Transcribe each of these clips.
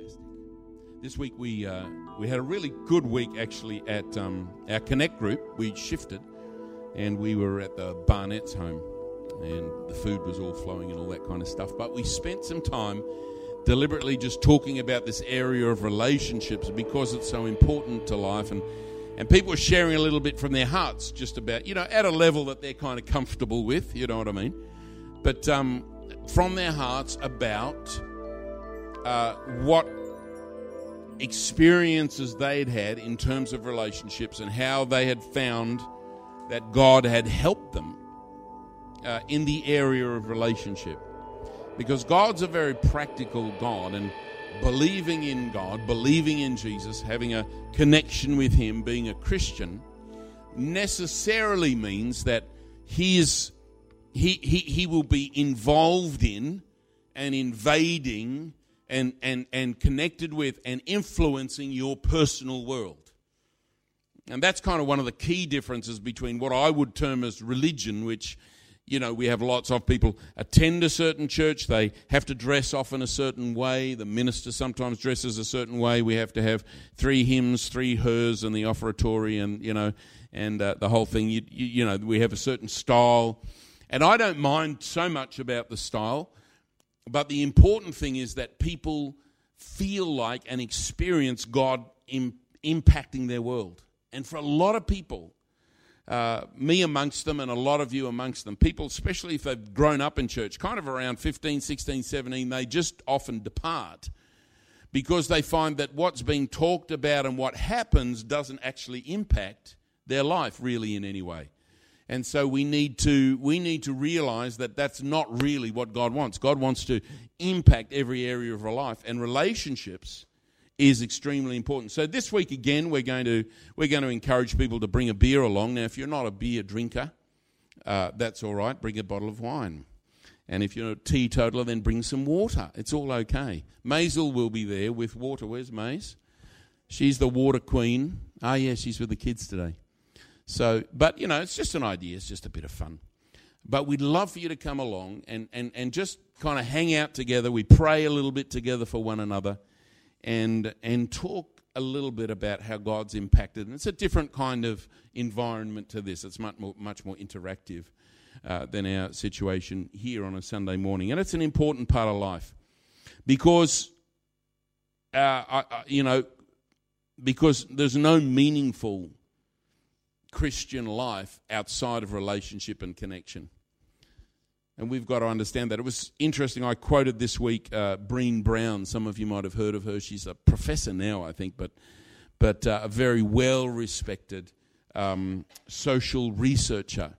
Fantastic. This week we had a really good week actually at our Connect group. We shifted and we were at the Barnett's home and the food was all flowing and all that kind of stuff. But we spent some time deliberately just talking about this area of relationships because it's so important to life, and people are sharing a little bit from their hearts just about, at a level that they're kind of comfortable with, you know what I mean? But from their hearts about what experiences they'd had in terms of relationships and how they had found that God had helped them in the area of relationship. Because God's a very practical God, and believing in God, believing in Jesus, having a connection with Him, being a Christian, necessarily means that He will be involved in and invading and connected with and influencing your personal world. And that's kind of one of the key differences between what I would term as religion, which we have lots of people attend a certain church. They have to dress off in a certain way. The minister sometimes dresses a certain way. We have to have 3 hymns, 3 hers, and the offertory, and the whole thing. We have a certain style, and I don't mind so much about the style. But the important thing is that people feel like and experience God impacting their world, and for a lot of people. Me amongst them and a lot of you amongst them, people, especially if they've grown up in church, kind of around 15, 16, 17, they just often depart because they find that what's being talked about and what happens doesn't actually impact their life really in any way. And so we need to realize that that's not really what God wants. God wants to impact every area of our life, and relationships is extremely important. So this week again, we're going to encourage people to bring a beer along. Now, if you're not a beer drinker, that's all right. Bring a bottle of wine. And if you're a teetotaler, then bring some water. It's all okay. Maisel will be there with water. Where's Maze? She's the water queen. Ah, yeah, she's with the kids today. So, but it's just an idea. It's just a bit of fun. But we'd love for you to come along and just kind of hang out together. We pray a little bit together for one another. And talk a little bit about how God's impacted. And it's a different kind of environment to this. It's much more interactive than our situation here on a Sunday morning. And it's an important part of life because, because there's no meaningful Christian life outside of relationship and connection. And we've got to understand that. It was interesting. I quoted this week Brené Brown. Some of you might have heard of her. She's a professor now, I think, but a very well-respected social researcher.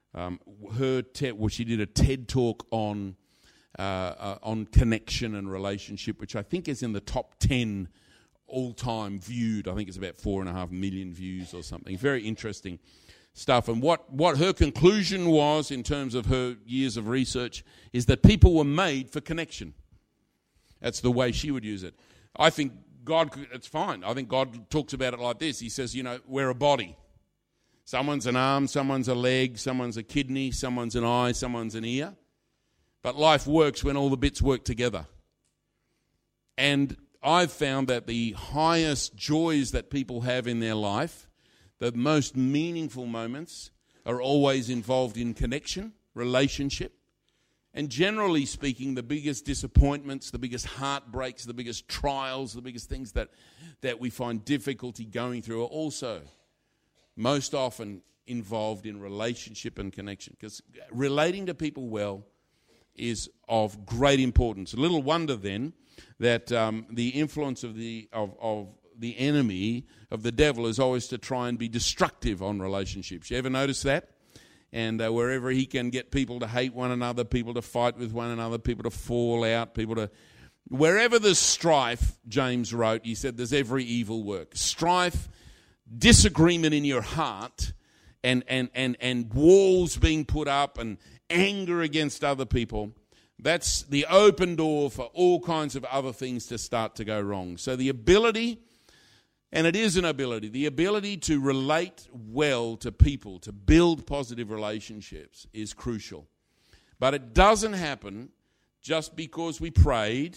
She did a TED talk on connection and relationship, which I think is in the top 10 all-time viewed. I think it's about 4.5 million views or something. Very interesting stuff. And what her conclusion was in terms of her years of research is that people were made for connection. That's the way she would use it. I think it's fine. I think God talks about it like this. He says, we're a body. Someone's an arm, someone's a leg, someone's a kidney, someone's an eye, someone's an ear. But life works when all the bits work together. And I've found that the highest joys that people have in their life, the most meaningful moments, are always involved in connection, relationship. And generally speaking, the biggest disappointments, the biggest heartbreaks, the biggest trials, the biggest things that we find difficulty going through are also most often involved in relationship and connection. Because relating to people well is of great importance. Little wonder then that the influence of the enemy, of the devil, is always to try and be destructive on relationships. You ever notice that? And wherever he can get people to hate one another, people to fight with one another, people to fall out, wherever there's strife, James wrote, he said there's every evil work. Strife, disagreement in your heart, and walls being put up, and anger against other people, that's the open door for all kinds of other things to start to go wrong. So the ability, and it is an ability, the ability to relate well to people, to build positive relationships is crucial. But it doesn't happen just because we prayed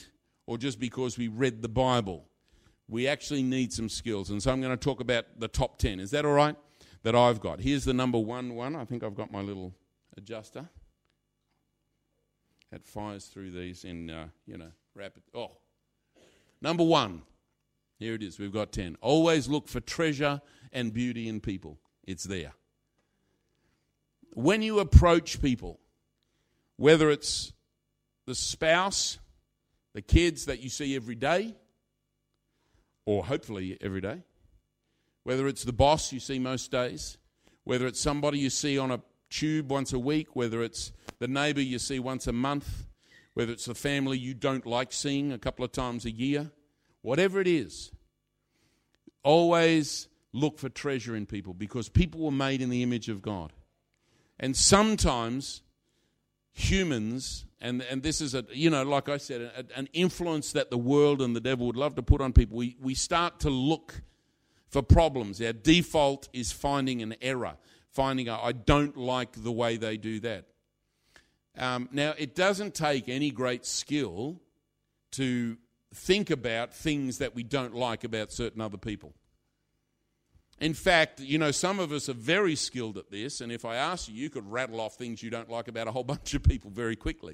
or just because we read the Bible. We actually need some skills. And so I'm going to talk about the top 10. Is that all right? That I've got. Here's the number one. I think I've got my little adjuster. That fires through these in, rapid. Oh, number 1. Here it is. We've got 10. Always look for treasure and beauty in people. It's there. When you approach people, whether it's the spouse, the kids that you see every day, or hopefully every day, whether it's the boss you see most days, whether it's somebody you see on a tube once a week, whether it's the neighbour you see once a month, whether it's the family you don't like seeing a couple of times a year, whatever it is, always look for treasure in people, because people were made in the image of God. And sometimes humans, and this is, like I said, an influence that the world and the devil would love to put on people, we start to look for problems. Our default is finding an error, I don't like the way they do that. Now, it doesn't take any great skill to think about things that we don't like about certain other people. In fact, some of us are very skilled at this, and if I asked you, you could rattle off things you don't like about a whole bunch of people very quickly.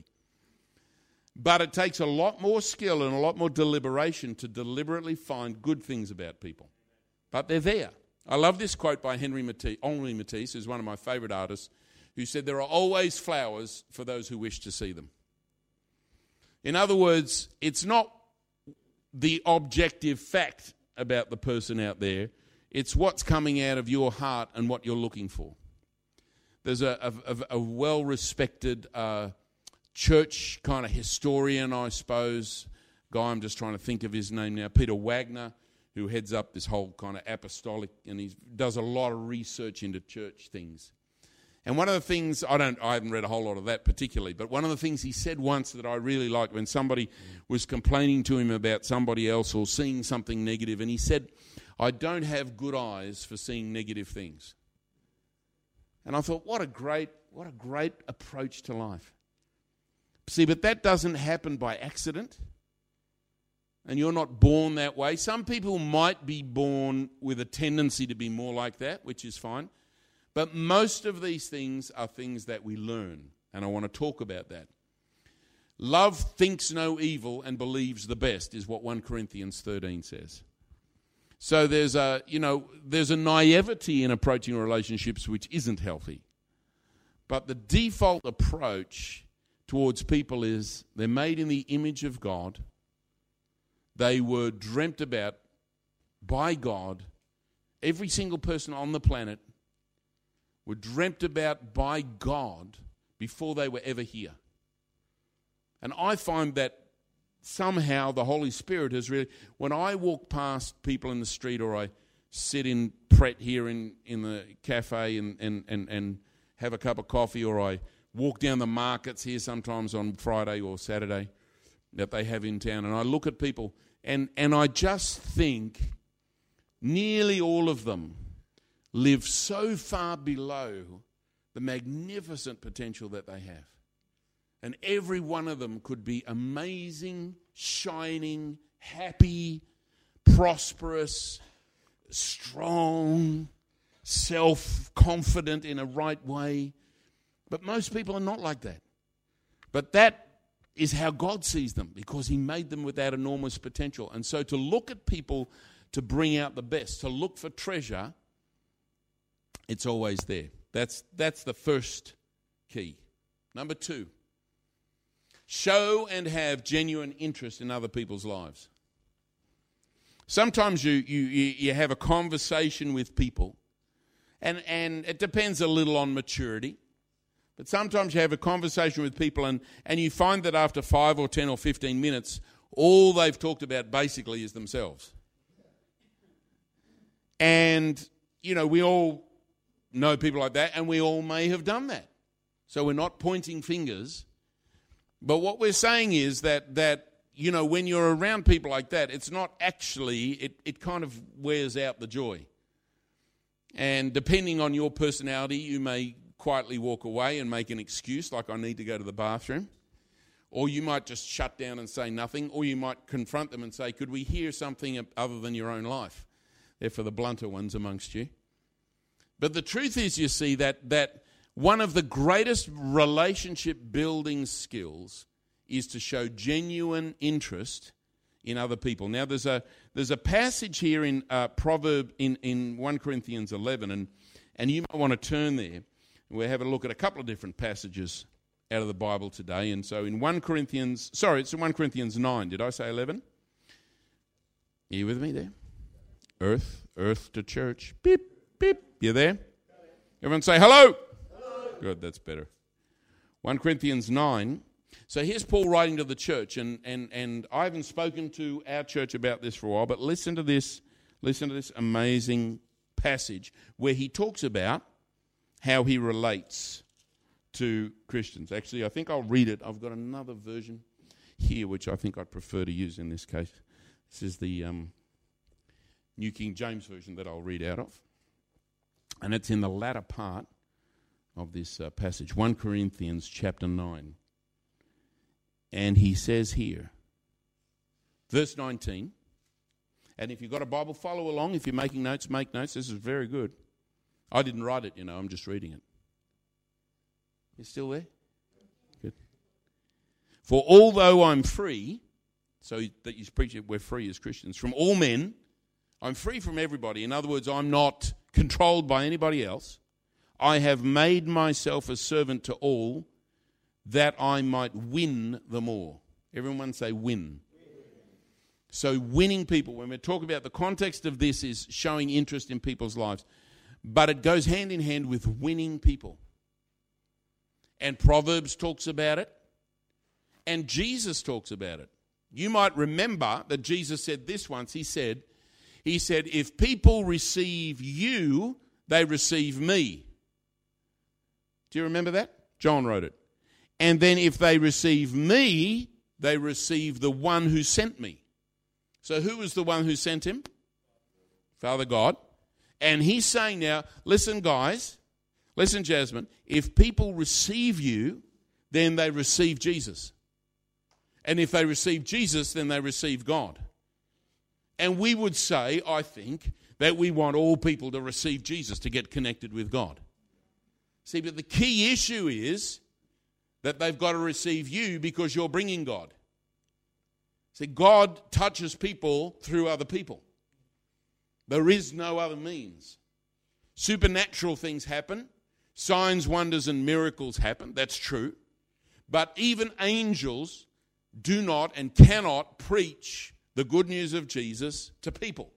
But it takes a lot more skill and a lot more deliberation to deliberately find good things about people. But they're there. I love this quote by Henri Matisse, who's one of my favourite artists, who said, "There are always flowers for those who wish to see them." In other words, it's not the objective fact about the person out there. It's what's coming out of your heart and what you're looking for. There's a well-respected church kind of historian, I suppose, guy, I'm just trying to think of his name now, Peter Wagner, who heads up this whole kind of apostolic, and he does a lot of research into church things. And one of the things, I haven't read a whole lot of that particularly, but one of the things he said once that I really liked, when somebody was complaining to him about somebody else or seeing something negative, and he said, "I don't have good eyes for seeing negative things." And I thought, what a great approach to life. See, but that doesn't happen by accident. And you're not born that way. Some people might be born with a tendency to be more like that, which is fine. But most of these things are things that we learn. And I want to talk about that. Love thinks no evil and believes the best is what 1 Corinthians 13 says. So there's a naivety in approaching relationships which isn't healthy. But the default approach towards people is they're made in the image of God. They were dreamt about by God. Every single person on the planet were dreamt about by God before they were ever here. And I find that somehow the Holy Spirit has really, when I walk past people in the street, or I sit in Pret here in the cafe and have a cup of coffee, or I walk down the markets here sometimes on Friday or Saturday that they have in town, and I look at people and I just think nearly all of them live so far below the magnificent potential that they have. And every one of them could be amazing, shining, happy, prosperous, strong, self-confident in a right way. But most people are not like that. But that is how God sees them, because he made them with that enormous potential. And so to look at people to bring out the best, to look for treasure, it's always there. That's the first key. Number 2, show and have genuine interest in other people's lives. Sometimes you have a conversation with people, and it depends a little on maturity, but sometimes you have a conversation with people and you find that after 5 or 10 or 15 minutes, all they've talked about basically is themselves. And, we all know people like that, and we all may have done that. So we're not pointing fingers. But what we're saying is that when you're around people like that, it's not actually, it kind of wears out the joy. And depending on your personality, you may quietly walk away and make an excuse, like I need to go to the bathroom. Or you might just shut down and say nothing, or you might confront them and say, could we hear something other than your own life? They're for the blunter ones amongst you. But the truth is, you see, that one of the greatest relationship building skills is to show genuine interest in other people. Now, there's a passage here in Proverb in 1 Corinthians 11, and you might want to turn there. We'll have a look at a couple of different passages out of the Bible today. And so in 1 Corinthians 9. Did I say 11? Are you with me there? Earth to church. Beep, beep. You there? Everyone say hello. Hello. Good, that's better. 1 Corinthians 9. So here's Paul writing to the church, and I haven't spoken to our church about this for a while, but listen to this amazing passage where he talks about how he relates to Christians. Actually, I think I'll read it. I've got another version here, which I think I'd prefer to use in this case. This is the New King James Version that I'll read out of. And it's in the latter part of this passage, 1 Corinthians chapter 9. And he says here, verse 19, and if you've got a Bible, follow along. If you're making notes, make notes. This is very good. I didn't write it, I'm just reading it. You still there? Good. For although I'm free, so that you preach it, we're free as Christians, from all men, I'm free from everybody. In other words, I'm not controlled by anybody else. I have made myself a servant to all, that I might win them all. Everyone say win. So winning people, when we're talking about the context of this is showing interest in people's lives, but it goes hand in hand with winning people. And Proverbs talks about it, and Jesus talks about it. You might remember that Jesus said this once. He said, if people receive you, they receive me. Do you remember that? John wrote it. And then if they receive me, they receive the one who sent me. So who was the one who sent him? Father God. And he's saying now, listen guys, listen Jasmine, if people receive you, then they receive Jesus. And if they receive Jesus, then they receive God. And we would say, I think, that we want all people to receive Jesus to get connected with God. See, but the key issue is that they've got to receive you because you're bringing God. See, God touches people through other people. There is no other means. Supernatural things happen. Signs, wonders, and miracles happen. That's true. But even angels do not and cannot preach the good news of Jesus to people.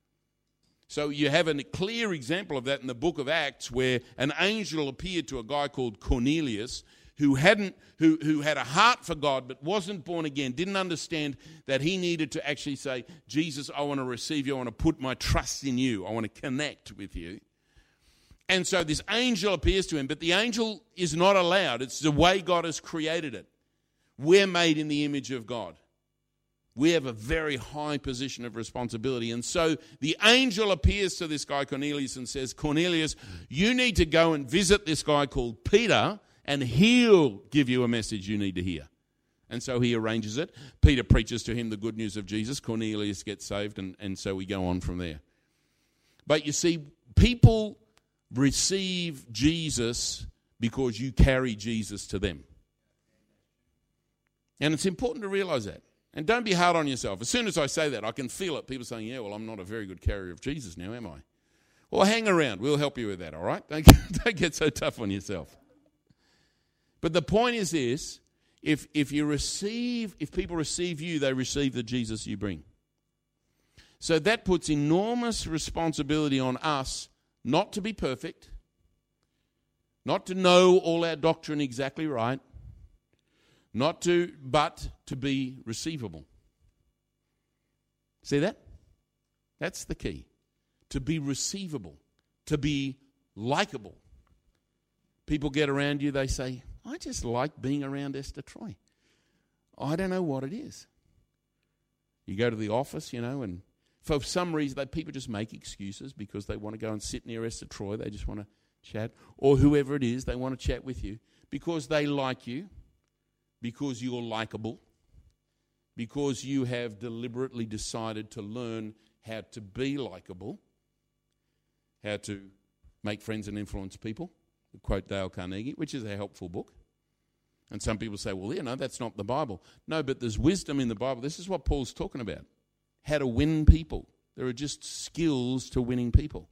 So you have a clear example of that in the book of Acts where an angel appeared to a guy called Cornelius who had a heart for God but wasn't born again, didn't understand that he needed to actually say, Jesus, I want to receive you, I want to put my trust in you, I want to connect with you. And so this angel appears to him, but the angel is not allowed. It's the way God has created it. We're made in the image of God. We have a very high position of responsibility. And so the angel appears to this guy Cornelius and says, Cornelius, you need to go and visit this guy called Peter, and he'll give you a message you need to hear. And so he arranges it. Peter preaches to him the good news of Jesus. Cornelius gets saved, and so we go on from there. But you see, people receive Jesus because you carry Jesus to them. And it's important to realize that. And don't be hard on yourself. As soon as I say that, I can feel it. People saying, yeah, well, I'm not a very good carrier of Jesus now, am I? Well, hang around. We'll help you with that, all right? Don't get so tough on yourself. But the point is this, if people receive you, they receive the Jesus you bring. So that puts enormous responsibility on us not to be perfect, not to know all our doctrine exactly right, but to be receivable. See that? That's the key. To be receivable, to be likable. People get around you, they say, I just like being around Esther Troy. I don't know what it is. You go to the office, and for some reason, people just make excuses because they want to go and sit near Esther Troy. They just want to chat. Or whoever it is, they want to chat with you because they like you, because you're likable, because you have deliberately decided to learn how to be likable, how to make friends and influence people, to quote Dale Carnegie, which is a helpful book. And some people say, well, that's not the Bible. No, but there's wisdom in the Bible. This is what Paul's talking about, how to win people. There are just skills to winning people.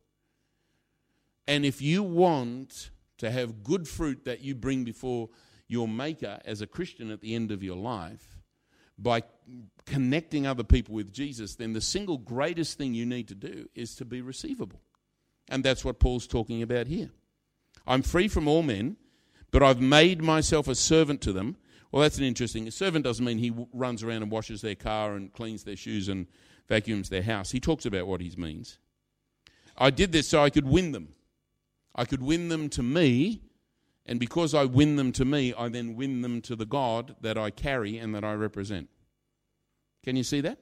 And if you want to have good fruit that you bring before your Maker as a Christian at the end of your life, by connecting other people with Jesus, then the single greatest thing you need to do is to be receivable. And that's what Paul's talking about here. I'm free from all men, but I've made myself a servant to them. Well, that's an interesting. A servant doesn't mean he runs around and washes their car and cleans their shoes and vacuums their house. He talks about what he means. I did this so I could win them. I could win them to me, and because I win them to me, I then win them to the God that I carry and that I represent. Can you see that?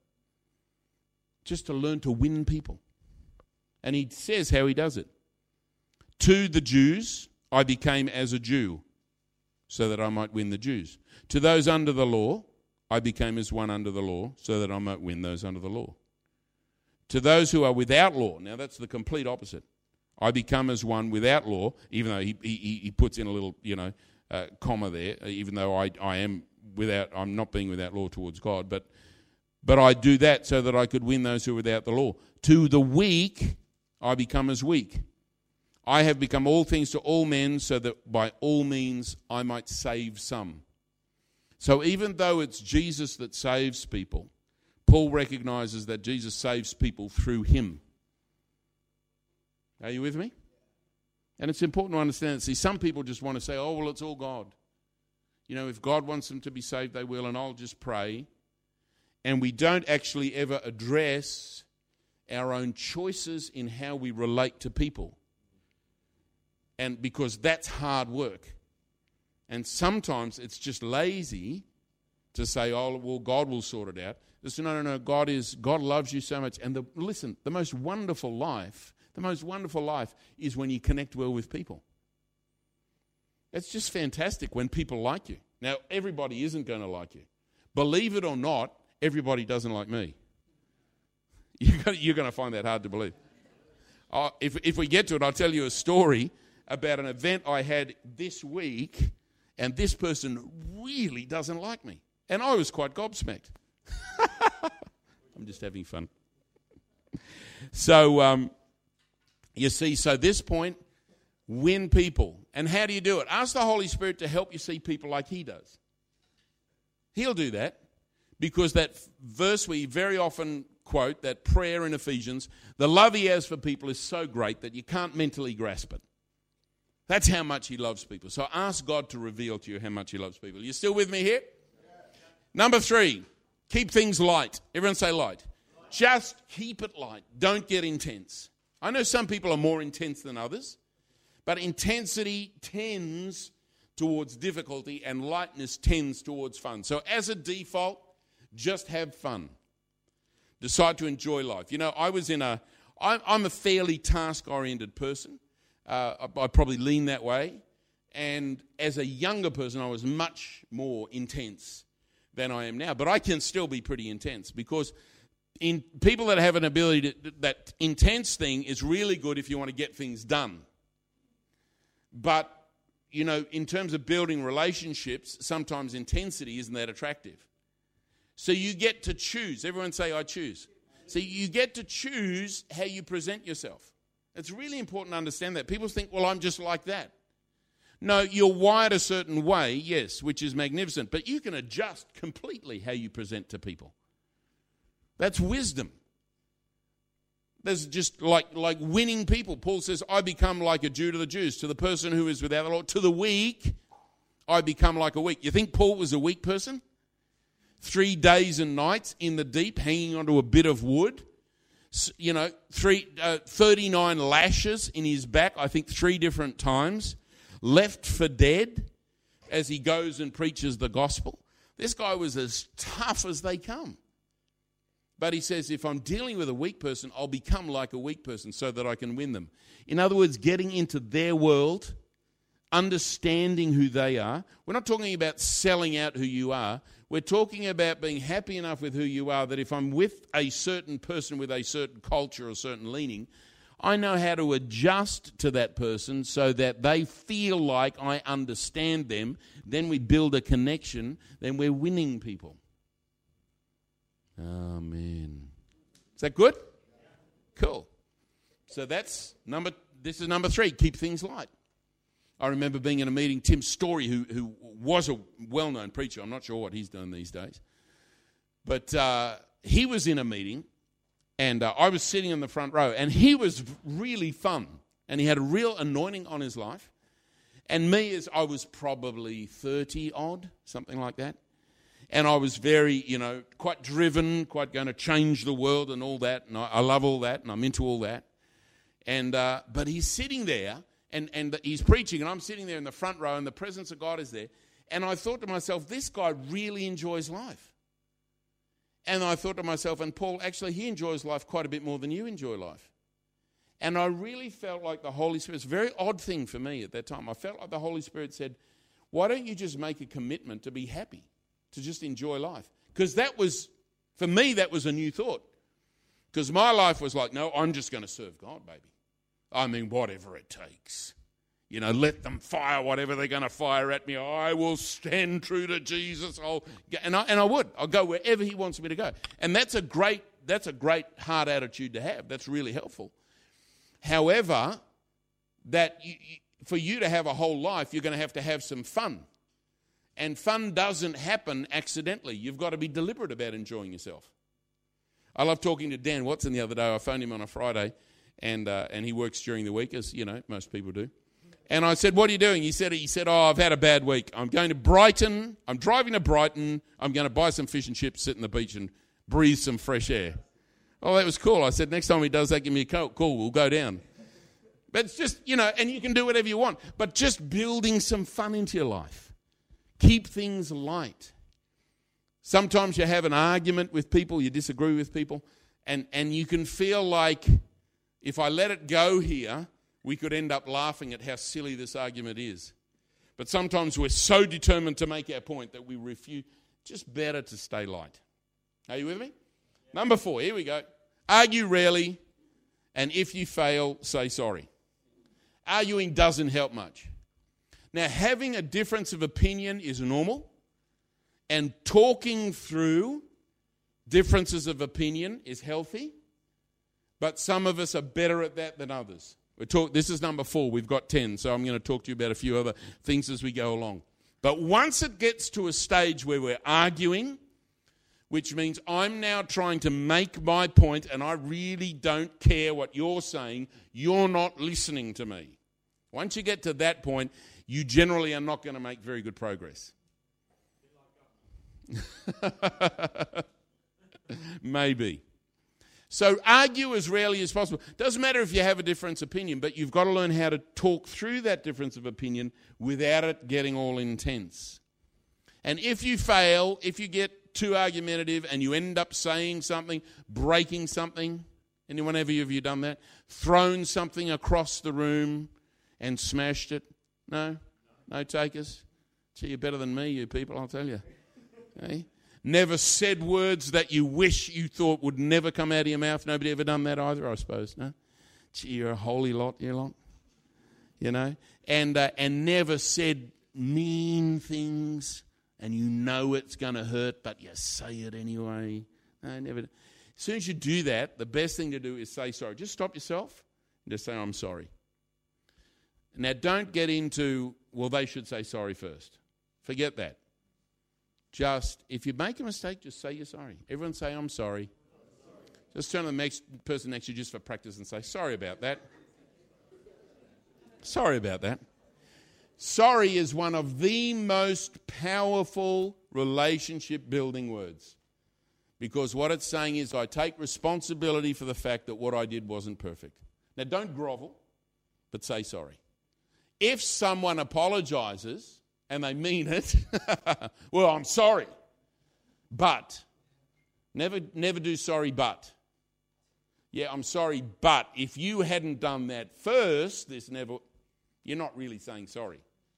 Just to learn to win people. And he says how he does it. To the Jews, I became as a Jew, so that I might win the Jews. To those under the law, I became as one under the law, so that I might win those under the law. To those who are without law, now that's the complete opposite. I become as one without law, even though he puts in a little, comma there, even though I'm not being without law towards God, but I do that so that I could win those who are without the law. To the weak, I become as weak. I have become all things to all men, so that by all means I might save some. So even though it's Jesus that saves people, Paul recognizes that Jesus saves people through him. Are you with me? And it's important to understand that. See, some people just want to say, oh, well, it's all God. If God wants them to be saved, they will, and I'll just pray. And we don't actually ever address our own choices in how we relate to people. And because that's hard work. And sometimes it's just lazy to say, oh, well, God will sort it out. Listen, no, God loves you so much. And the most wonderful life is when you connect well with people. It's just fantastic when people like you. Now, everybody isn't going to like you. Believe it or not, everybody doesn't like me. You're going to find that hard to believe. If we get to it, I'll tell you a story about an event I had this week, and this person really doesn't like me. And I was quite gobsmacked. I'm just having fun. So, you see, this point, win people. And how do you do it? Ask the Holy Spirit to help you see people like he does. He'll do that, because that verse we very often quote, that prayer in Ephesians, the love he has for people is so great that you can't mentally grasp it. That's how much he loves people. So ask God to reveal to you how much he loves people. You still with me here? Number 3, keep things light. Everyone say light. Just keep it light. Don't get intense. I know some people are more intense than others, but intensity tends towards difficulty and lightness tends towards fun. So as a default, just have fun. Decide to enjoy life. I'm a fairly task-oriented person. I probably lean that way. And as a younger person, I was much more intense than I am now. But I can still be pretty intense, because in people that have an ability that intense thing is really good if you want to get things done. But, in terms of building relationships, sometimes intensity isn't that attractive. So you get to choose. Everyone say, I choose. So you get to choose how you present yourself. It's really important to understand that. People think, well, I'm just like that. No, you're wired a certain way, yes, which is magnificent, but you can adjust completely how you present to people. That's wisdom. There's just like winning people. Paul says, I become like a Jew to the Jews, to the person who is without the law. To the weak, I become like a weak. You think Paul was a weak person? 3 days and nights in the deep, hanging onto a bit of wood. 39 lashes in his back, I think 3 different times. Left for dead as he goes and preaches the gospel. This guy was as tough as they come. But he says, if I'm dealing with a weak person, I'll become like a weak person so that I can win them. In other words, getting into their world, understanding who they are. We're not talking about selling out who you are. We're talking about being happy enough with who you are that if I'm with a certain person with a certain culture or certain leaning, I know how to adjust to that person so that they feel like I understand them. Then we build a connection. Then we're winning people. Amen. Is that good? Cool. So this is number 3, keep things light. I remember being in a meeting, Tim Story, who was a well-known preacher. I'm not sure what he's done these days. But he was in a meeting, and I was sitting in the front row, and he was really fun, and he had a real anointing on his life. And me, as I was probably 30-odd, something like that. And I was very, quite driven, quite going to change the world and all that. And I love all that, and I'm into all that. And but he's sitting there, and he's preaching, and I'm sitting there in the front row, and the presence of God is there. And I thought to myself, this guy really enjoys life. And I thought to myself, and Paul, actually, he enjoys life quite a bit more than you enjoy life. And I really felt like the Holy Spirit, it's a very odd thing for me at that time. I felt like the Holy Spirit said, why don't you just make a commitment to be happy, to just enjoy life? Because that was, for me, that was a new thought. Because my life was like, no, I'm just going to serve God, baby. I mean, whatever it takes. Let them fire whatever they're going to fire at me. I will stand true to Jesus. And I would. I'll go wherever he wants me to go. And that's a great heart attitude to have. That's really helpful. However, for you to have a whole life, you're going to have some fun. And fun doesn't happen accidentally. You've got to be deliberate about enjoying yourself. I love talking to Dan Watson the other day. I phoned him on a Friday, and he works during the week, as most people do. And I said, what are you doing? He said, oh, I've had a bad week. I'm going to Brighton. I'm driving to Brighton. I'm going to buy some fish and chips, sit on the beach and breathe some fresh air. Oh, that was cool. I said, next time he does that, give me a call. Cool, we'll go down. But it's just, and you can do whatever you want. But just building some fun into your life. Keep things light. Sometimes you have an argument with people, you disagree with people, and you can feel like if I let it go here, we could end up laughing at how silly this argument is. But sometimes we're so determined to make our point that we refuse. Just better to stay light. Are you with me? Yeah. Number 4, here we go. Argue rarely, and if you fail, say sorry. Arguing doesn't help much. Now, having a difference of opinion is normal, and talking through differences of opinion is healthy, but some of us are better at that than others. This is number 4. We've got 10, so I'm going to talk to you about a few other things as we go along. But once it gets to a stage where we're arguing, which means I'm now trying to make my point and I really don't care what you're saying, you're not listening to me. Once you get to that point, you generally are not going to make very good progress. Maybe. So argue as rarely as possible. Doesn't matter if you have a different opinion, but you've got to learn how to talk through that difference of opinion without it getting all intense. And if you fail, if you get too argumentative and you end up saying something, breaking something, anyone ever of you done that? Thrown something across the room and smashed it? No? No takers? Gee, you're better than me, you people, I'll tell you. Okay? Never said words that you wish you thought would never come out of your mouth. Nobody ever done that either, I suppose. No? Gee, you're a holy lot, you lot. And never said mean things, and you know it's going to hurt, but you say it anyway. No, never. As soon as you do that, the best thing to do is say sorry. Just stop yourself and just say, I'm sorry. Now, don't get into, well, they should say sorry first. Forget that. Just, if you make a mistake, just say you're sorry. Everyone say, I'm sorry. Just turn to the next person next to you just for practice and say, sorry about that. Sorry about that. Sorry is one of the most powerful relationship building words. Because what it's saying is, I take responsibility for the fact that what I did wasn't perfect. Now, don't grovel, but say sorry. If someone apologizes, and they mean it, well, I'm sorry. But, never do sorry but. Yeah, I'm sorry, but if you hadn't done that first, you're not really saying sorry.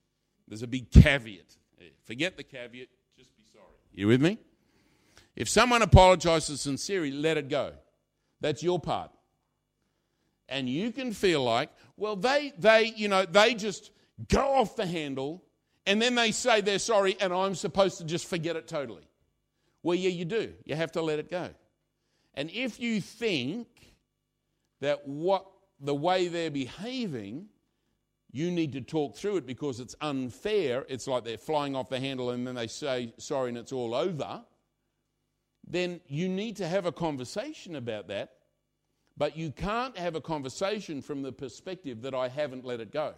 There's a big caveat. Forget the caveat, just be sorry. You with me? If someone apologizes sincerely, let it go. That's your part. And you can feel like, well, they just go off the handle and then they say they're sorry and I'm supposed to just forget it totally. Well, yeah, you do. You have to let it go. And if you think that the way they're behaving, you need to talk through it because it's unfair, it's like they're flying off the handle and then they say sorry and it's all over, then you need to have a conversation about that. But you can't have a conversation from the perspective that I haven't let it go.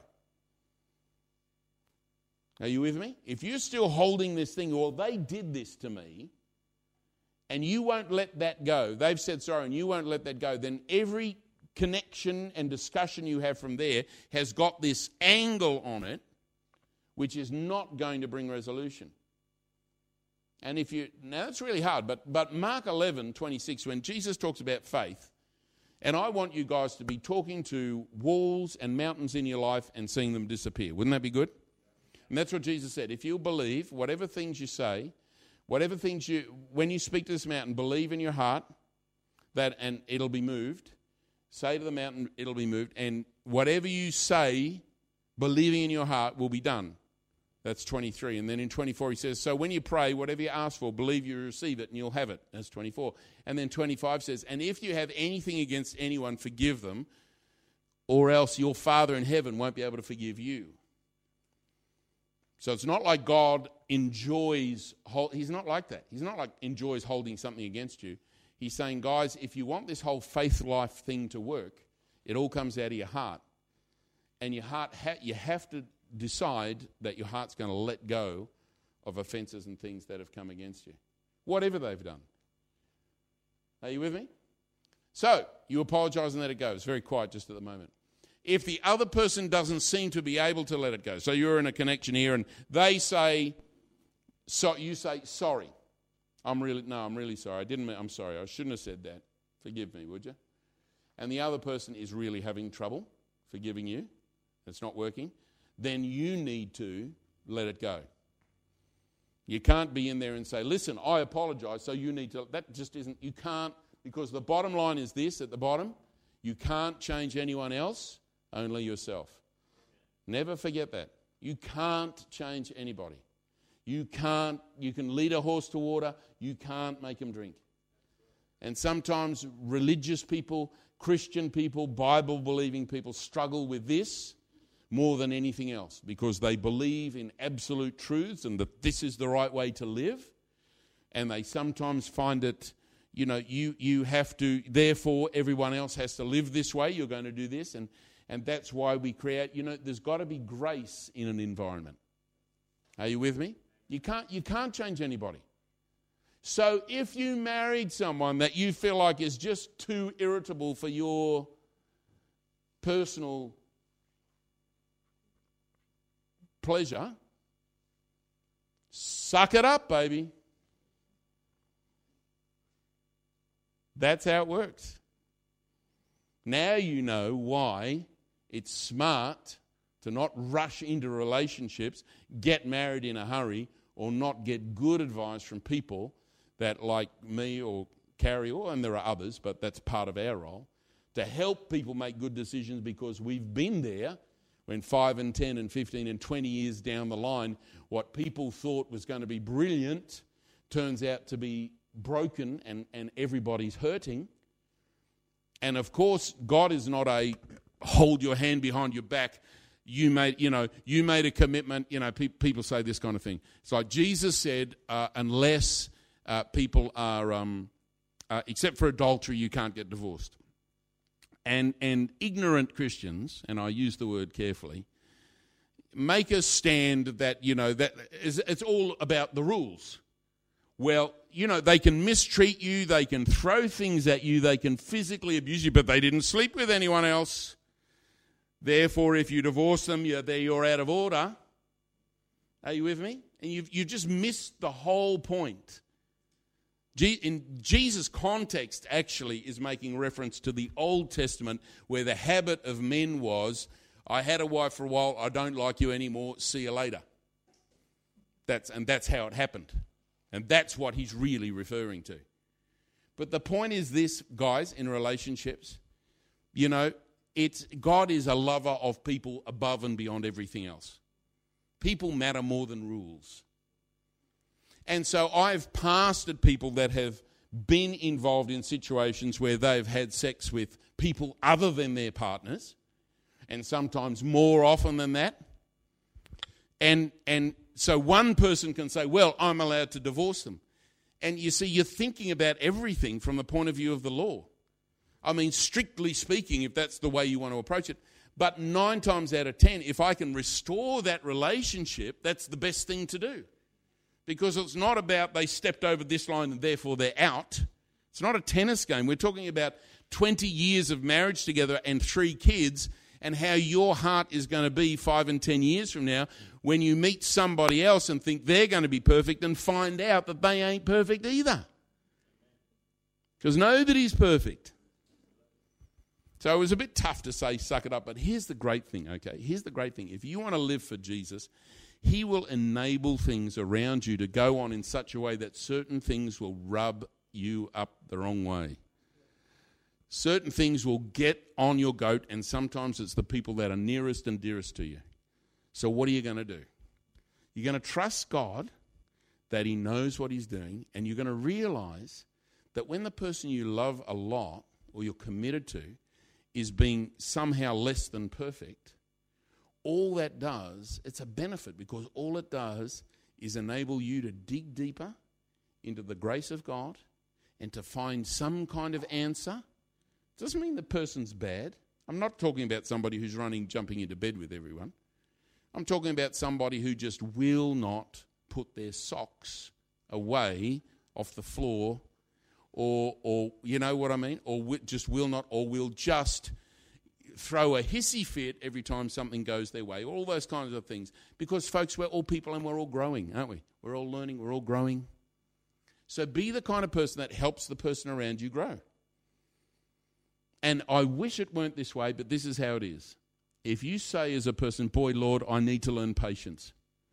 Are you with me? If you're still holding this thing, well, they did this to me, and you won't let that go, they've said sorry and you won't let that go, then every connection and discussion you have from there has got this angle on it, which is not going to bring resolution. And now that's really hard, but Mark 11:26, when Jesus talks about faith, and I want you guys to be talking to walls and mountains in your life and seeing them disappear. Wouldn't that be good? And that's what Jesus said. If you believe, whatever things you say, when you speak to this mountain, believe in your heart that, and it'll be moved. Say to the mountain, it'll be moved. And whatever you say, believing in your heart, will be done. That's 23. And then in 24 he says, so when you pray, whatever you ask for, believe you receive it and you'll have it. That's 24. And then 25 says, and if you have anything against anyone, forgive them, or else your Father in heaven won't be able to forgive you. So it's not like God enjoys, he's not like that. He's not like enjoys holding something against you. He's saying, guys, if you want this whole faith life thing to work, it all comes out of your heart. And your heart, you have to decide that your heart's going to let go of offences and things that have come against you, whatever they've done. Are you with me? So you apologise and let it go. It's very quiet just at the moment. If the other person doesn't seem to be able to let it go, so you're in a connection here and they say, so you say, sorry. I'm really sorry. I'm sorry. I shouldn't have said that. Forgive me, would you? And the other person is really having trouble forgiving you. It's not working. Then you need to let it go. You can't be in there and say, listen, I apologise, so you need to. That just isn't, you can't, because the bottom line is this at the bottom, you can't change anyone else, only yourself. Never forget that. You can't change anybody. You can lead a horse to water, you can't make them drink. And sometimes religious people, Christian people, Bible-believing people struggle with this more than anything else because they believe in absolute truths and that this is the right way to live. And they sometimes find it, you have to, therefore everyone else has to live this way, you're going to do this. And that's why we create, there's got to be grace in an environment. Are you with me? You can't change anybody. So if you married someone that you feel like is just too irritable for your personal pleasure, suck it up, baby. That's how it works. Now you know why it's smart to not rush into relationships, get married in a hurry, or not get good advice from people that, like me or Carrie, and there are others, but that's part of our role, to help people make good decisions because we've been there when 5 and 10 and 15 and 20 years down the line, what people thought was going to be brilliant turns out to be broken and everybody's hurting. And of course, God is not a hold your hand behind your back. You made a commitment. People say this kind of thing. It's like Jesus said, unless people are, except for adultery, you can't get divorced. And ignorant Christians, and I use the word carefully, make a stand that, that it's all about the rules. Well, they can mistreat you, they can throw things at you, they can physically abuse you, but they didn't sleep with anyone else. Therefore, if you divorce them, you're out of order. Are you with me? And you've just missed the whole point. In Jesus' context, actually, is making reference to the Old Testament, where the habit of men was, I had a wife for a while, I don't like you anymore, see you later. That's how it happened. And that's what he's really referring to. But the point is this, guys, in relationships, God is a lover of people above and beyond everything else. People matter more than rules. And so I've pastored people that have been involved in situations where they've had sex with people other than their partners, and sometimes more often than that. And so one person can say, well, I'm allowed to divorce them. And you see, you're thinking about everything from the point of view of the law. I mean, strictly speaking, if that's the way you want to approach it. But 9 times out of 10, if I can restore that relationship, that's the best thing to do. Because it's not about they stepped over this line and therefore they're out. It's not a tennis game. We're talking about 20 years of marriage together and 3 kids, and how your heart is going to be 5 and 10 years from now when you meet somebody else and think they're going to be perfect and find out that they ain't perfect either. Because nobody's perfect. So it was a bit tough to say suck it up, but here's the great thing, okay? Here's the great thing. If you want to live for Jesus, he will enable things around you to go on in such a way that certain things will rub you up the wrong way. Certain things will get on your goat, and sometimes it's the people that are nearest and dearest to you. So what are you going to do? You're going to trust God that he knows what he's doing, and you're going to realize that when the person you love a lot or you're committed to is being somehow less than perfect, all that does, it's a benefit, because all it does is enable you to dig deeper into the grace of God and to find some kind of answer. Doesn't mean the person's bad. I'm not talking about somebody who's jumping into bed with everyone. I'm talking about somebody who just will not put their socks away off the floor, or you know what I mean, or just will not, or will just throw a hissy fit every time something goes their way, all those kinds of things. Because, folks, we're all people and we're all growing, aren't we? We're all learning, we're all growing. So be the kind of person that helps the person around you grow. And I wish it weren't this way, but this is how it is. If you say as a person, boy, Lord, I need to learn patience.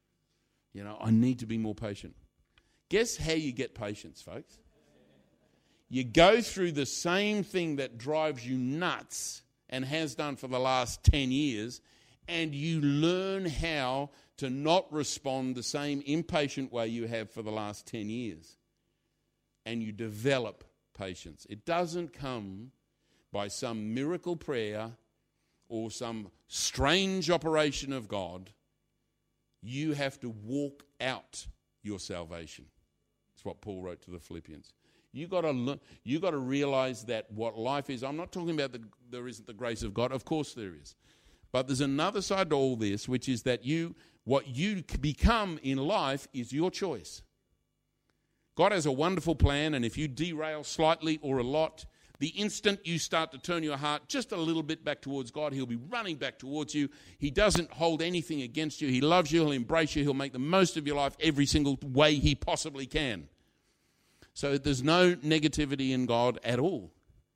I need to be more patient. Guess how you get patience, folks? You go through the same thing that drives you nuts and has done for the last 10 years, and you learn how to not respond the same impatient way you have for the last 10 years. And you develop patience. It doesn't come by some miracle prayer or some strange operation of God. You have to walk out your salvation. That's what Paul wrote to the Philippians. You got to realize that what life is. I'm not talking about there isn't the grace of God. Of course there is. But there's another side to all this, which is that what you become in life is your choice. God has a wonderful plan, and if you derail slightly or a lot, the instant you start to turn your heart just a little bit back towards God, he'll be running back towards you. He doesn't hold anything against you. He loves you. He'll embrace you. He'll make the most of your life every single way he possibly can. So there's no negativity in God at all.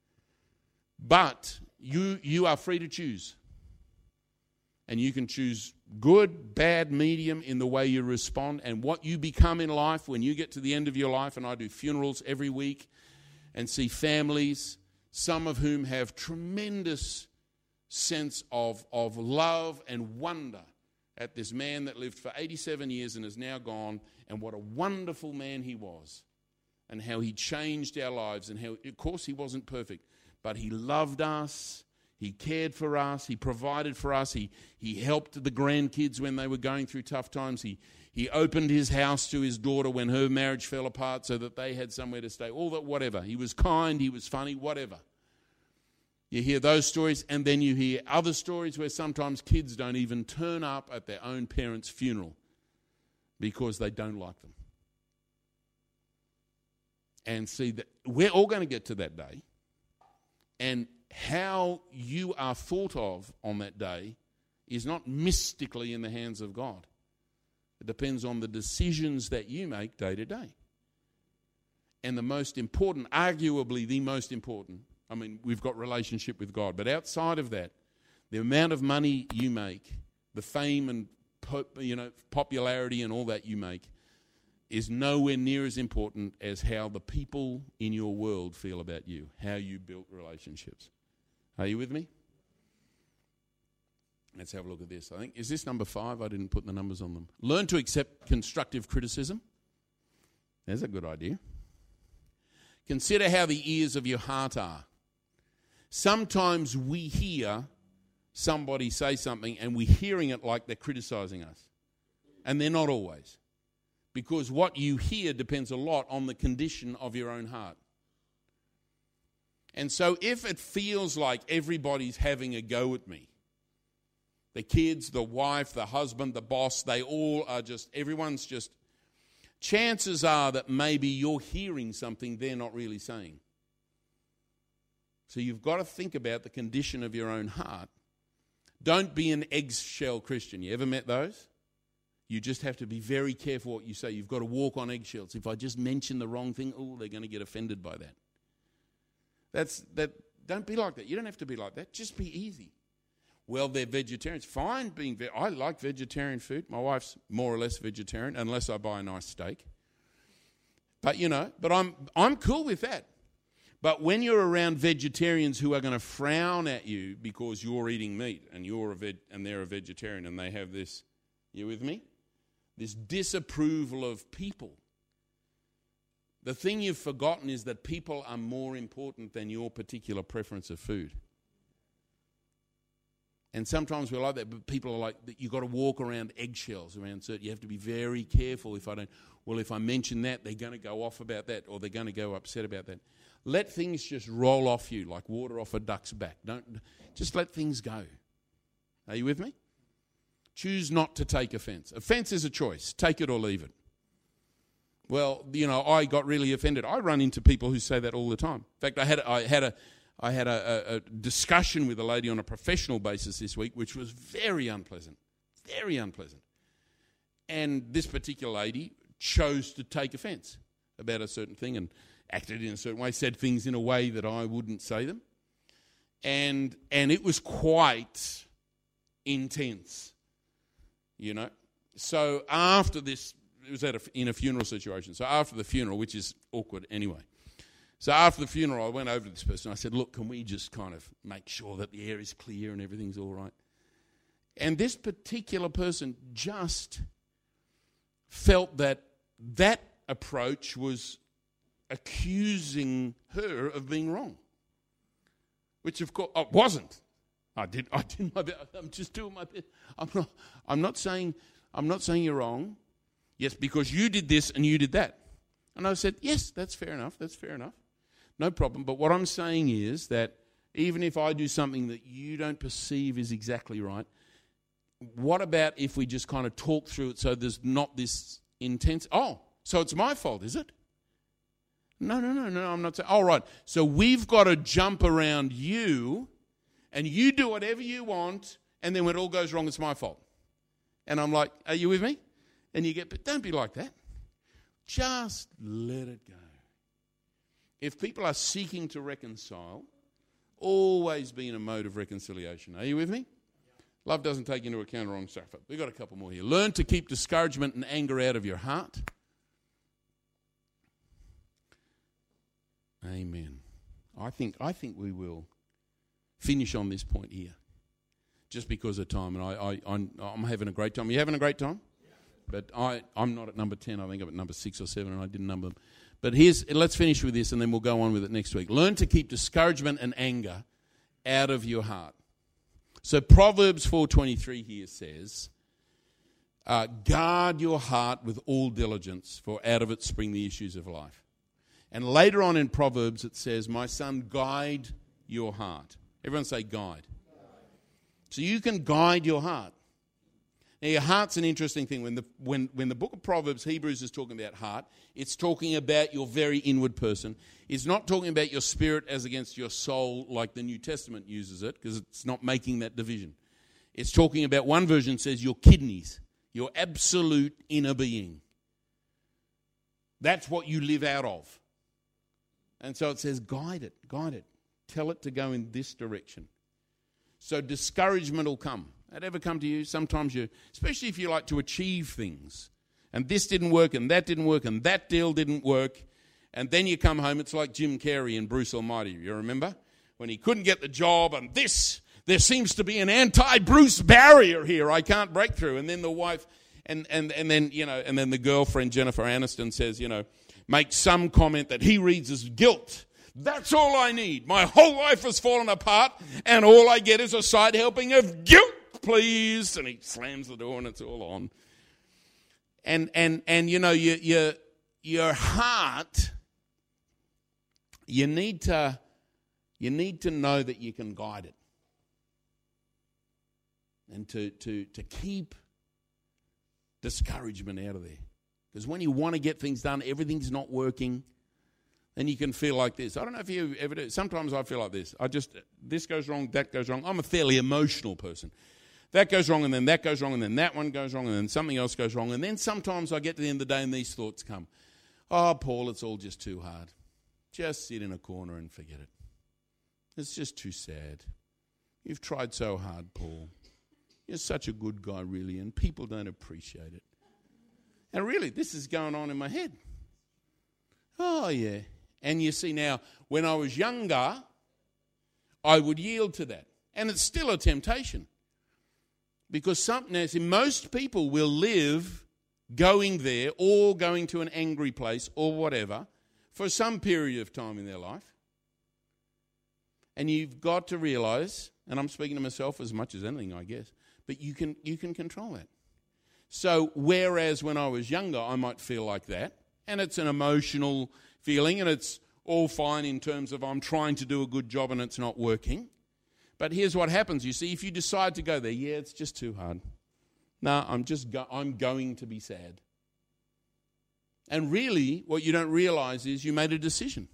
But you are free to choose. And you can choose good, bad, medium in the way you respond. And what you become in life when you get to the end of your life, and I do funerals every week, and see families, some of whom have tremendous sense of love and wonder at this man that lived for 87 years and is now gone, and what a wonderful man he was, and how he changed our lives, and how, of course, he wasn't perfect, but he loved us, he cared for us, he provided for us, he helped the grandkids when they were going through tough times, He opened his house to his daughter when her marriage fell apart so that they had somewhere to stay. All that, whatever. He was kind, he was funny, whatever. You hear those stories, and then you hear other stories where sometimes kids don't even turn up at their own parents' funeral because they don't like them. And see, that we're all going to get to that day. And how you are thought of on that day is not mystically in the hands of God. It depends on the decisions that you make day to day. And the most important, arguably the most important, I mean, we've got relationship with God, but outside of that, the amount of money you make, the fame and popularity and all that you make is nowhere near as important as how the people in your world feel about you, how you built relationships. Are you with me? Let's have a look at this. I think, is this number 5? I didn't put the numbers on them. Learn to accept constructive criticism. There's a good idea. Consider how the ears of your heart are. Sometimes we hear somebody say something and we're hearing it like they're criticizing us. And they're not always. Because what you hear depends a lot on the condition of your own heart. And so if it feels like everybody's having a go at me, the kids, the wife, the husband, the boss, they all are just, everyone's just, chances are that maybe you're hearing something they're not really saying. So you've got to think about the condition of your own heart. Don't be an eggshell Christian. You ever met those? You just have to be very careful what you say. You've got to walk on eggshells. If I just mention the wrong thing, they're going to get offended by that. Don't be like that. You don't have to be like that. Just be easy. Well, they're vegetarians. Fine being I like vegetarian food. My wife's more or less vegetarian, unless I buy a nice steak. But I'm cool with that. But when you're around vegetarians who are going to frown at you because you're eating meat and they're a vegetarian and they have this, you with me? This disapproval of people. The thing you've forgotten is that people are more important than your particular preference of food. And sometimes we're like that, but people are like, you've got to walk around eggshells around certain. You have to be very careful. If I mention that, they're going to go off about that, or they're going to go upset about that. Let things just roll off you like water off a duck's back. Just let things go. Are you with me? Choose not to take offense. Offense is a choice. Take it or leave it. Well, I got really offended. I run into people who say that all the time. In fact, I had a discussion with a lady on a professional basis this week, which was very unpleasant. Very unpleasant. And this particular lady chose to take offense about a certain thing and acted in a certain way, said things in a way that I wouldn't say them. And it was quite intense, So after this, it was in a funeral situation. So after the funeral, which is awkward anyway. So after the funeral, I went over to this person. I said, look, can we just kind of make sure that the air is clear and everything's all right? And this particular person just felt that approach was accusing her of being wrong, which of course it wasn't. I did my best. I'm just doing my best. I'm not saying you're wrong. Yes, because you did this and you did that. And I said, yes, that's fair enough. That's fair enough. No problem. But what I'm saying is that even if I do something that you don't perceive is exactly right, what about if we just kind of talk through it so there's not this intense, so it's my fault, is it? No, I'm not saying, all right. So we've got to jump around you and you do whatever you want, and then when it all goes wrong, it's my fault. And I'm like, are you with me? And but don't be like that. Just let it go. If people are seeking to reconcile, always be in a mode of reconciliation. Are you with me? Love doesn't take into account wrong stuff. We've got a couple more here. Learn to keep discouragement and anger out of your heart. Amen. I think we will finish on this point here, just because of time. And I'm having a great time. Are you having a great time? But I'm not at number 10. I think I'm at number 6 or 7, and I didn't number them. But let's finish with this, and then we'll go on with it next week. Learn to keep discouragement and anger out of your heart. So Proverbs 4:23 here says, guard your heart with all diligence, for out of it spring the issues of life. And later on in Proverbs it says, my son, guide your heart. Everyone say guide. So you can guide your heart. Now, your heart's an interesting thing. When the book of Proverbs, Hebrews, is talking about heart, it's talking about your very inward person. It's not talking about your spirit as against your soul like the New Testament uses it, because it's not making that division. It's talking about, one version says, your kidneys, your absolute inner being. That's what you live out of. And so it says, guide it. Tell it to go in this direction. So discouragement will come. That ever come to you? Sometimes you, especially if you like to achieve things, and this didn't work, and that didn't work, and that deal didn't work, and then you come home, it's like Jim Carrey in Bruce Almighty. You remember? When he couldn't get the job, and there seems to be an anti-Bruce barrier here. I can't break through. And then the wife, and then the girlfriend, Jennifer Aniston, says, makes some comment that he reads as guilt. That's all I need. My whole life has fallen apart, and all I get is a side helping of guilt, please. And he slams the door, and it's all on. And your heart, you need to know that you can guide it, and to keep discouragement out of there. Because when you want to get things done, everything's not working, then you can feel like this. I don't know if you ever do. Sometimes I feel like this. This goes wrong, that goes wrong. I'm a fairly emotional person. That goes wrong, and then that goes wrong, and then that one goes wrong, and then something else goes wrong. And then sometimes I get to the end of the day and these thoughts come. Oh, Paul, it's all just too hard. Just sit in a corner and forget it. It's just too sad. You've tried so hard, Paul. You're such a good guy, really, and people don't appreciate it. And really, this is going on in my head. Oh, yeah. And you see now, when I was younger, I would yield to that. And it's still a temptation. Because most people will live going there or going to an angry place or whatever for some period of time in their life. And you've got to realize, and I'm speaking to myself as much as anything, I guess, but you can control that. So whereas when I was younger, I might feel like that, and it's an emotional feeling, and it's all fine in terms of I'm trying to do a good job and it's not working. But here's what happens. You see, if you decide to go there, it's just too hard. No, I'm going to be sad. And really, what you don't realize is you made a decision.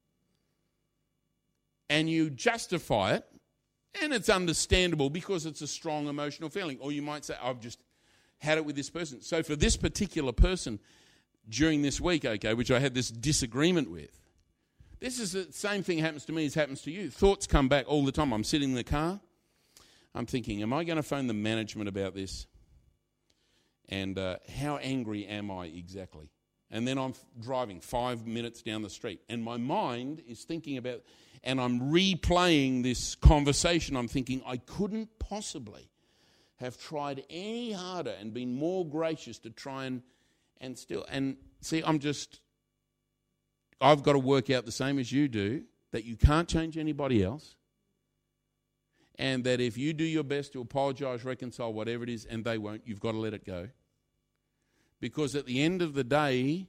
And you justify it, and it's understandable because it's a strong emotional feeling. Or you might say, I've just had it with this person. So for this particular person during this week, which I had this disagreement with, this is the same thing happens to me as happens to you. Thoughts come back all the time. I'm sitting in the car. I'm thinking, am I going to phone the management about this? And how angry am I exactly? And then I'm driving 5 minutes down the street, and my mind is thinking about, and I'm replaying this conversation. I'm thinking, I couldn't possibly have tried any harder and been more gracious to try and still. And see, I've got to work out the same as you do, that you can't change anybody else, and that if you do your best to apologize, reconcile, whatever it is, and they won't, you've got to let it go. Because at the end of the day,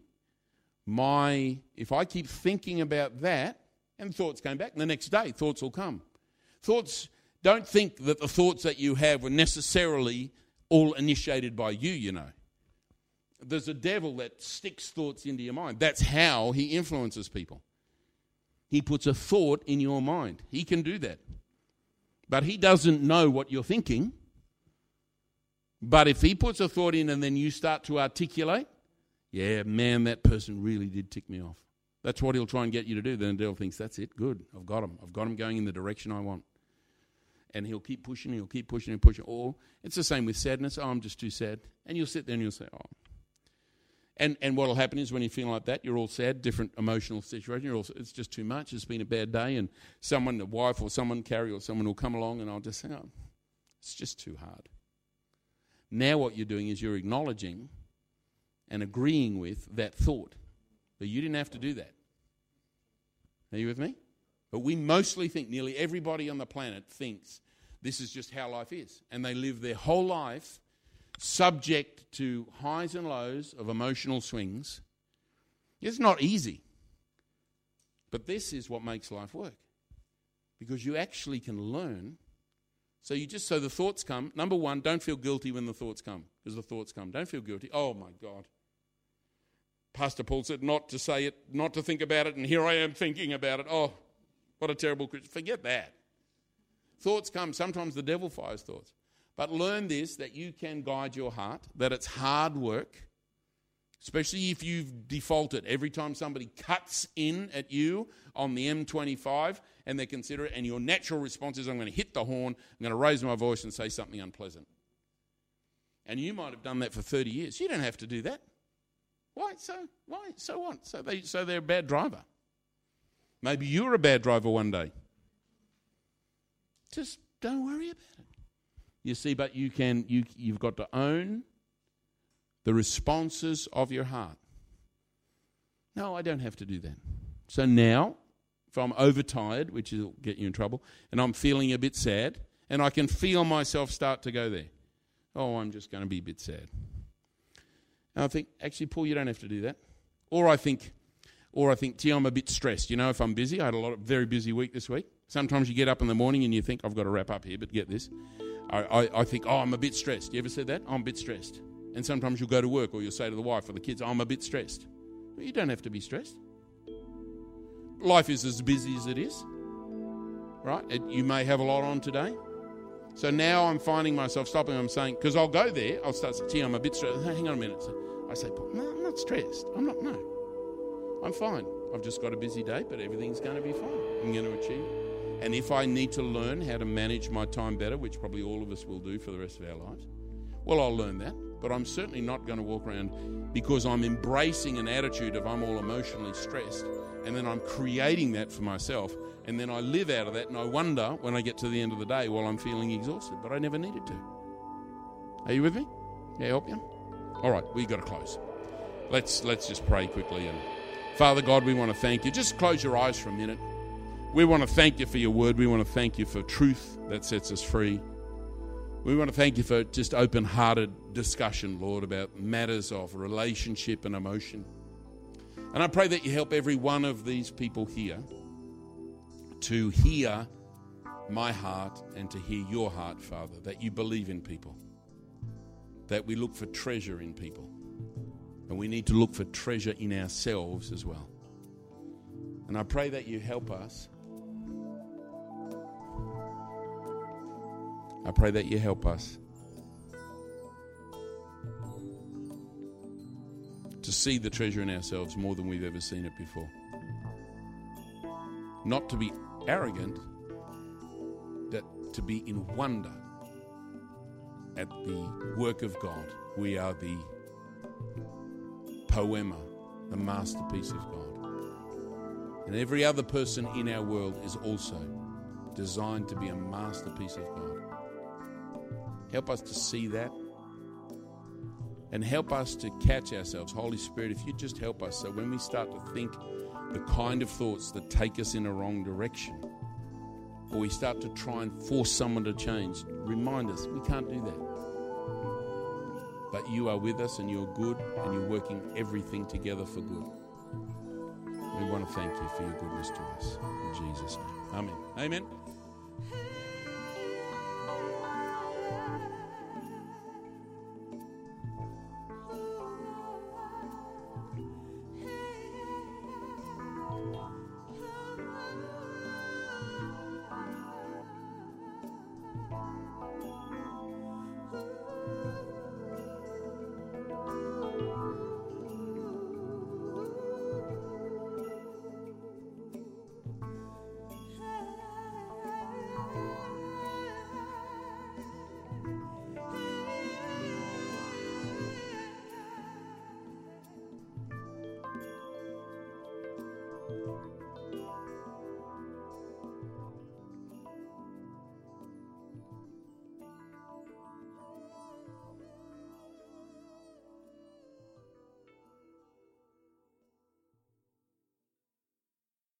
if I keep thinking about that, and thoughts came back, and the next day thoughts will come. Don't think that the thoughts that you have were necessarily all initiated by you, There's a devil that sticks thoughts into your mind. That's how he influences people. He puts a thought in your mind. He can do that. But he doesn't know what you're thinking. But if he puts a thought in and then you start to articulate, yeah, man, that person really did tick me off. That's what he'll try and get you to do. Then the devil thinks, that's it, good, I've got him. I've got him going in the direction I want. And he'll keep pushing. Or it's the same with sadness. Oh, I'm just too sad. And you'll sit there and you'll say, oh. And what will happen is when you feel like that, you're all sad, different emotional situation. It's just too much. It's been a bad day. And someone, a wife or someone, Carrie or someone will come along and I'll just say, oh, it's just too hard. Now what you're doing is you're acknowledging and agreeing with that thought. But you didn't have to do that. Are you with me? But we mostly think, nearly everybody on the planet thinks this is just how life is. And they live their whole life subject to highs and lows of emotional swings. It's not easy. But this is what makes life work. Because you actually can learn. So the thoughts come. Number one, don't feel guilty when the thoughts come. Because the thoughts come. Don't feel guilty. Oh my God. Pastor Paul said not to say it, not to think about it, and here I am thinking about it. Oh, what a terrible Christian. Forget that. Thoughts come. Sometimes the devil fires thoughts. But learn this, that you can guide your heart, that it's hard work, Especially if you've defaulted. Every time somebody cuts in at you on the M25 and they're considerate, and your natural response is, I'm going to hit the horn, I'm going to raise my voice and say something unpleasant. And you might have done that for 30 years. You don't have to do that. Why? So what? So they're a bad driver. Maybe you're a bad driver one day. Just don't worry about it. You see, but you've got to own the responses of your heart. No, I don't have to do that. So now, if I'm overtired, which will get you in trouble, and I'm feeling a bit sad, and I can feel myself start to go there. Oh, I'm just going to be a bit sad. And I think, actually, Paul, you don't have to do that. Or I think, gee, I'm a bit stressed. You know, if I'm busy, I had a very busy week this week. Sometimes you get up in the morning and you think, I've got to wrap up here, but get this. I think, I'm a bit stressed. You ever said that? I'm a bit stressed. And sometimes you'll go to work or you'll say to the wife or the kids, I'm a bit stressed. Well, you don't have to be stressed. Life is as busy as it is, right? You may have a lot on today. So now I'm finding myself stopping. I'm saying, because I'll go there, I'll start saying, gee, I'm a bit stressed. Hang on a minute. So I say, no, I'm not stressed. I'm fine. I've just got a busy day, but everything's going to be fine. I'm going to achieve it. And if I need to learn how to manage my time better, which probably all of us will do for the rest of our lives, well, I'll learn that. But I'm certainly not going to walk around because I'm embracing an attitude of I'm all emotionally stressed, and then I'm creating that for myself, and then I live out of that, and I wonder when I get to the end of the day, well, I'm feeling exhausted, but I never needed to. Are you with me? Can I help you? All right, we've got to close. Let's just pray quickly. And Father God, we want to thank you. Just close your eyes for a minute. We want to thank you for your word. We want to thank you for truth that sets us free. We want to thank you for just open-hearted discussion, Lord, about matters of relationship and emotion. And I pray that you help every one of these people here to hear my heart and to hear your heart, Father, that you believe in people, that we look for treasure in people, and we need to look for treasure in ourselves as well. And I pray that you help us. I pray that you help us to see the treasure in ourselves more than we've ever seen it before. Not to be arrogant, but to be in wonder at the work of God. We are the poema, the masterpiece of God. And every other person in our world is also designed to be a masterpiece of God. Help us to see that and help us to catch ourselves. Holy Spirit, if you just help us so when we start to think the kind of thoughts that take us in a wrong direction, or we start to try and force someone to change, remind us we can't do that. But you are with us and you're good and you're working everything together for good. We want to thank you for your goodness to us. In Jesus' name. Amen. Amen.